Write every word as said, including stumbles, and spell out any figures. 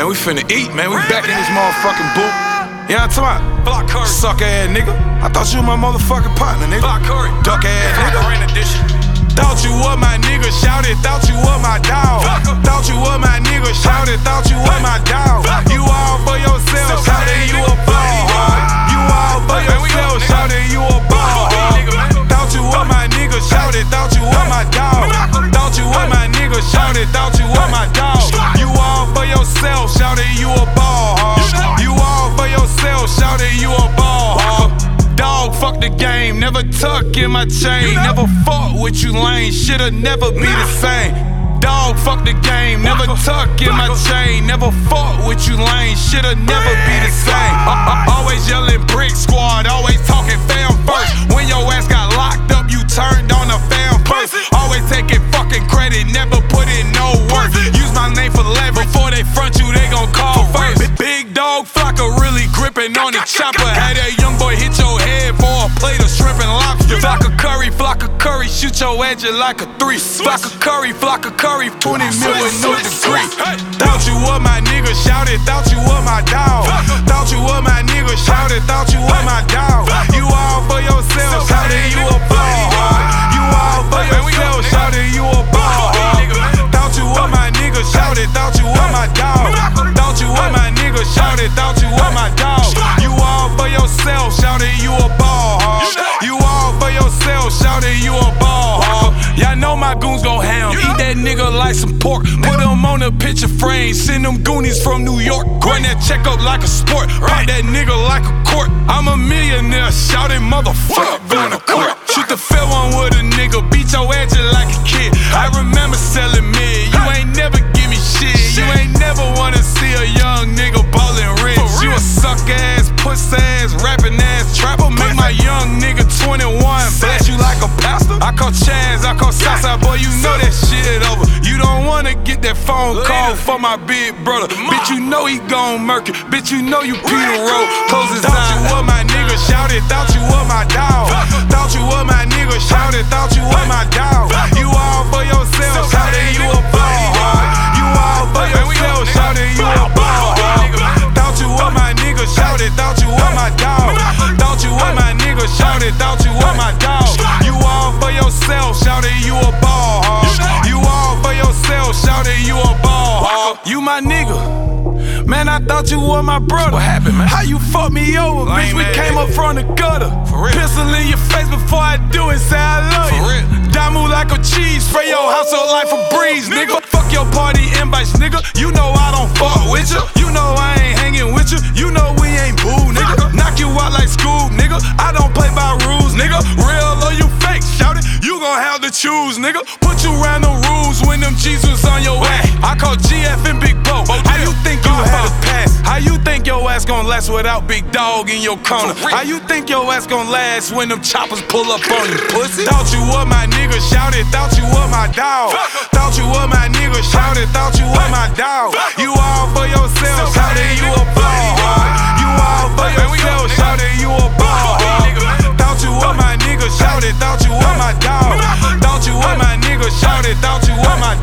Man, we finna eat, man. We back in this motherfucking booth. You know what I'm talking about? Curry. Suck ass nigga. I thought you was my motherfucking partner, nigga. Block Curry. Duck ass nigga. Thought you was my nigga, shouted. Thought you was my dog. Thought you was my nigga, shouted. Thought you was my dog. You all for yourself, shouted. You a ball hard. You all for yourself, shouted. You a ball hard. Thought you was my nigga, shouted. Thought you was my dog. Thought you was my nigga, shouted. Thought you was my dog. You all for yourself, shouted. You a ball hard. You all for yourself, shouted. You a ball hard. Dog, fuck the game, never tuck in my chain. Never fought with you lame, shit'll never be the same. Dog, fuck the game, never tuck in my chain. Never fought with you lame, shit'll never be the same. I, I, always yelling brick squad, always talking fam first. When your ass got locked up, you turned on a fam first. Always taking fucking credit, never put in no work. Use my name for leverage, before they front you, they gon' call first. Big dog, Flocka really gripping on the chopper. Had that young boy hit your head for a plate of shrimp and lobster. Flocka Curry, Flocka Curry, shoot your edge like a three. Flocka Curry, Flocka Curry, twenty mil with no degree. Thought you was my nigga, shouted. Thought you was my dog. Thought you was my nigga, shouted. Thought you was my dog. You all for yourself, shouted. You a ball hard. You all for yourself, shouted. You a ball hard. Thought you was my nigga, shouted. Thought you was my dog. Thought you was my nigga, shouted. Thought you was my dog. You all for yourself, shouted. You a ball hard. You all for yourself, shouted. You a ball hard. Y'all know my goons go ham. Eat that nigga like some pork. Put him on a picture frame. Send them Goonies from New York. Run that check up like a sport. Pop that nigga like a court. I'm a millionaire, shouting motherfucker going to court. Shoot the fair one with a nigga. Beat your edge like a kid. I remember selling mid. You ain't never give me shit. You ain't never wanna see a young nigga ballin' rich. You a suck ass, puss ass, rapping ass trapper. Make my young nigga twenty-one bless you like a pastor. I call Chaz, I call Southside, boy, you know that shit over. You don't wanna get that phone call for my big brother. Bitch, you know he gon' murk it. Bitch, you know you Peter Rowe. Close his eyes. Thought you was my nigga, shouted. Thought you was my dog. Thought you was my nigga, shouted. Thought you was my dog. You all for yourself, shouted. You a ball hard. You all for yourself, shouted. You a ball hard. Thought you was my nigga, shouted. Thought you was my dog. Thought you was my nigga, shouted. Thought you was my dog. You all for yourself, shouted. You a ball hard. You all for yourself, shouted. You a ball hard. You my nigga. Man, I thought you were my brother. What happened, man? How you fucked me over, bitch? We came up from the gutter. For real. Pistol in your face before I do it, say I love you. For real. Diamond like a cheese, spray your house up like a breeze, nigga. Fuck your party invites, nigga. You know I don't fuck with you. You know I ain't hanging with you. You know we ain't boo, nigga. Knock you out like school, nigga. I don't play by rules, nigga. Real or you fake, shout it. You gon' have to choose, nigga. Put you around the rules when them G's was on your ass. I call G F and Big Bo. How you think you had a pass? How you think your ass gon' last without Big Dog in your corner? How you think your ass gon' last when them choppers pull up on you, pussy? Thought you was my nigga, shouted. Thought you was my dog. Thought you was my nigga, shouted. Thought you was my dog. You all for yourself, shouted. You a ball hard. You all for yourself, shouted. You a ball hard. Thought you was my nigga, shouted. Thought you was my dog. Thought you was my nigga, shouted. Thought you was my